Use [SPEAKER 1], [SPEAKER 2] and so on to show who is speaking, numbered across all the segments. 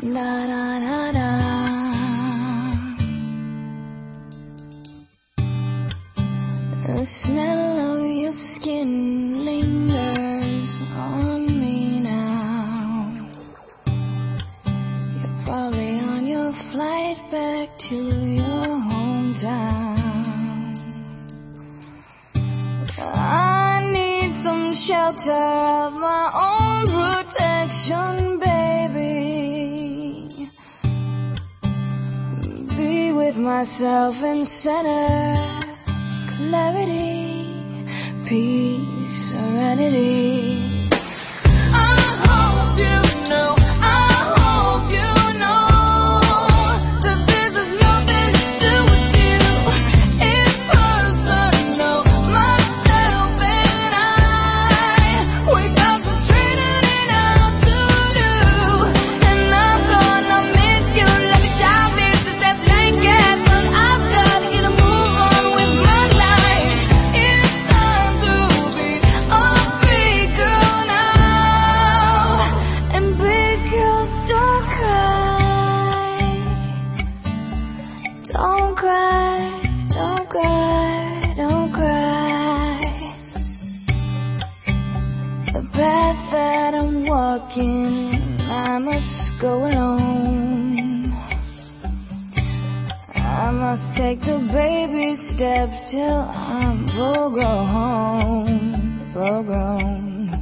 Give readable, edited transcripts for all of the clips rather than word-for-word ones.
[SPEAKER 1] Da da da da. The smell of your skin lingers on me now. You're probably on your flight back to your hometown. I need some shelter of my own protection, baby. Be with myself in center, clarity, peace, serenity. Don't cry, don't cry, don't cry. The path that I'm walking, I must go alone. I must take the baby steps till I'm full grown.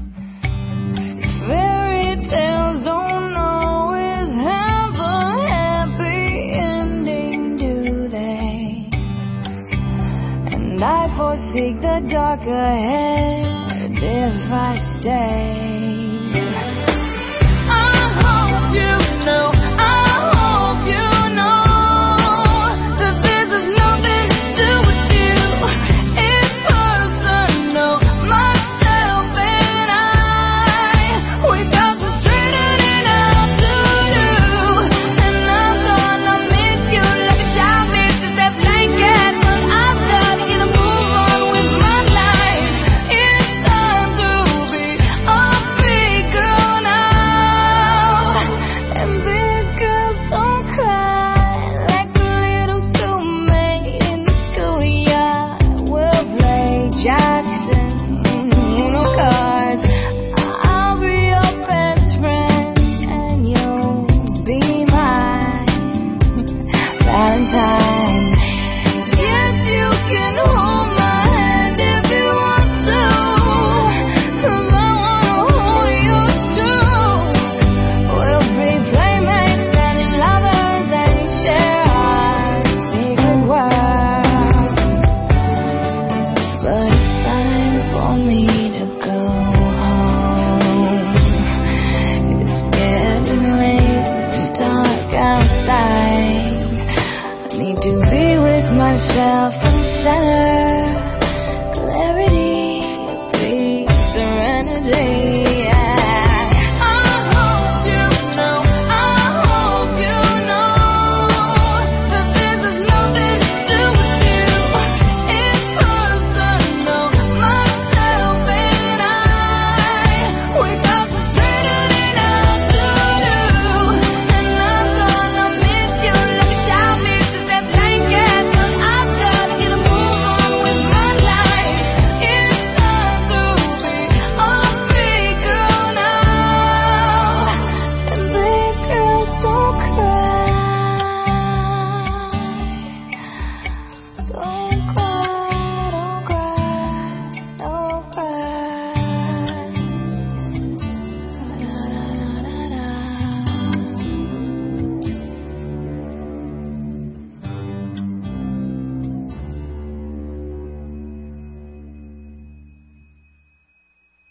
[SPEAKER 1] Fairy tales don't always have a happy ending, do they? And I foresee the dark ahead if I stay.